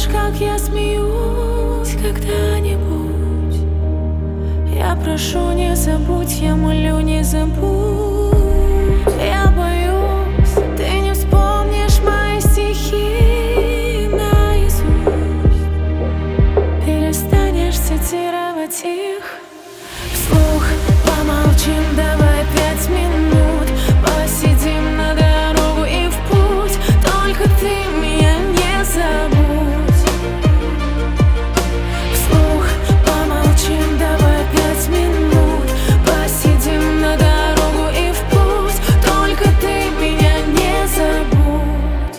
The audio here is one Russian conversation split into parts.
помнишь, как я смеюсь когда-нибудь? Я прошу, не забудь, я молю, не забудь. Я боюсь, ты не вспомнишь мои стихи наизусть. Перестанешь цитировать их вслух. Помолчим, давай 5 минут, посидим на дорогу и в путь. Только ты меня не забудь. Вслух помолчим, давай 5 минут, посидим на дорогу и в путь. Только ты меня не забудь.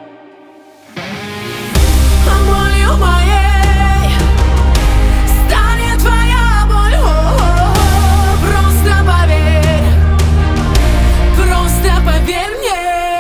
А болью моей станет твоя боль. Просто поверь, просто поверь мне.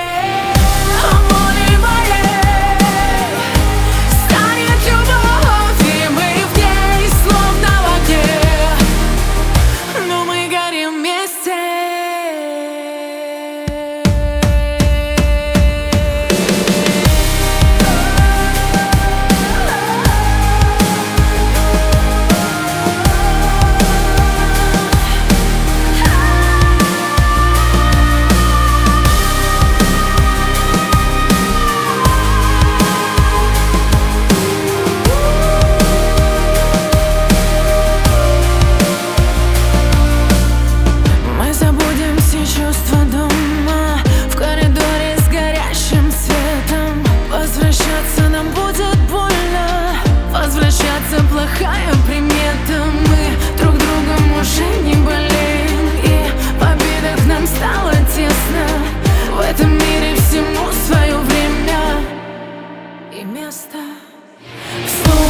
Плохая примета, мы друг другом уже не болеем, и в обидах нам стало тесно. В этом мире всему свое время и место. Вслух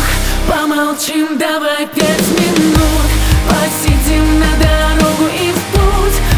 помолчим, давай 5 минут, посидим на дорогу и в путь.